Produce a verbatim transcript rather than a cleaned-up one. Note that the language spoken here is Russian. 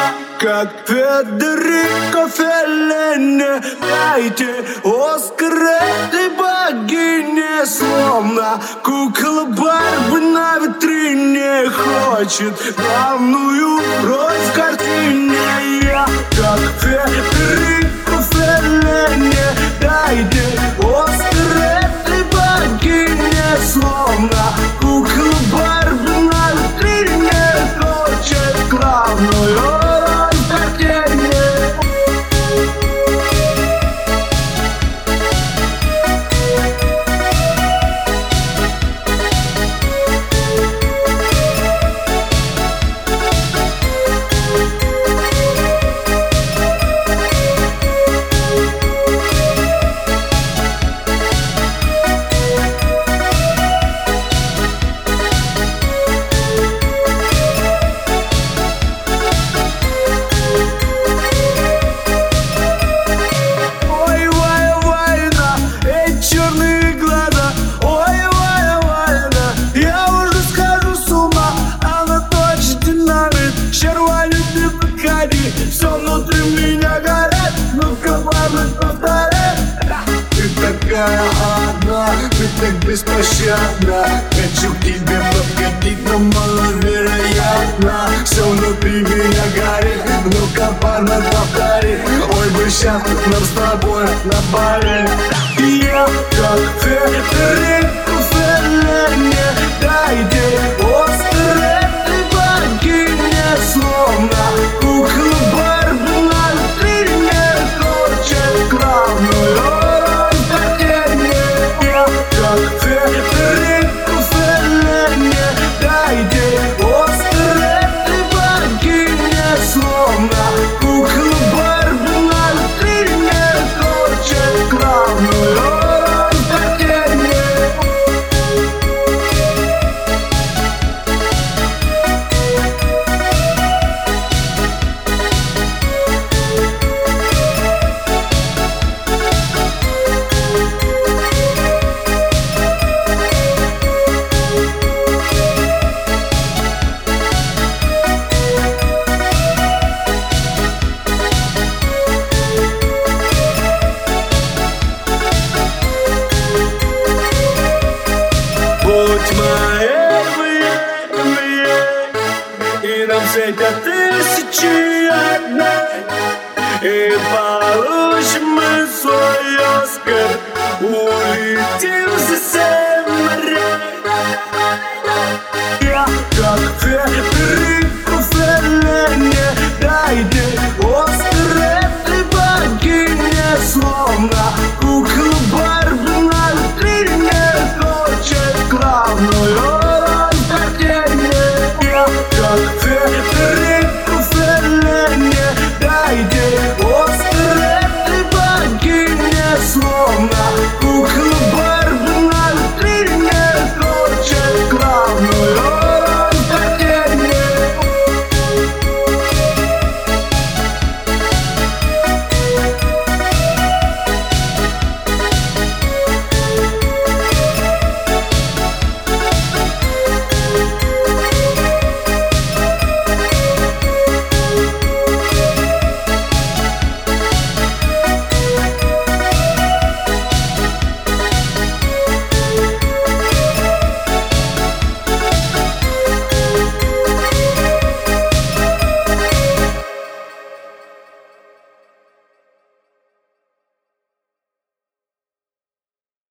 Я как Федерико Феллини, дайте Оскар этой богине. Словно кукла Барби на витрине хочет главную роль в картине. Я как Федерико Феллини, дайте Оскар этой богине. Словно кукла Барби на витрине хочет главную роль в картине. Все внутри меня горит, ну-ка, мама, повторяй. Ты такая одна, ты так беспощадна. Хочу к тебе подкатить, но маловероятно. Все внутри меня горит, ну-ка, парня, повтори. Ой, бы сейчас нам с тобой на паре. Я как Федерико Феллини, дайте Оскар этой богине. Словно кукла Барби на витрине хочет главную роль в картине. Я как Федерико Феллини, дайте Оскар этой богине. Словно кукла Барби на витрине хочет главную роль в картине. Будь моей, моей, и нам светят тысячи одной. И по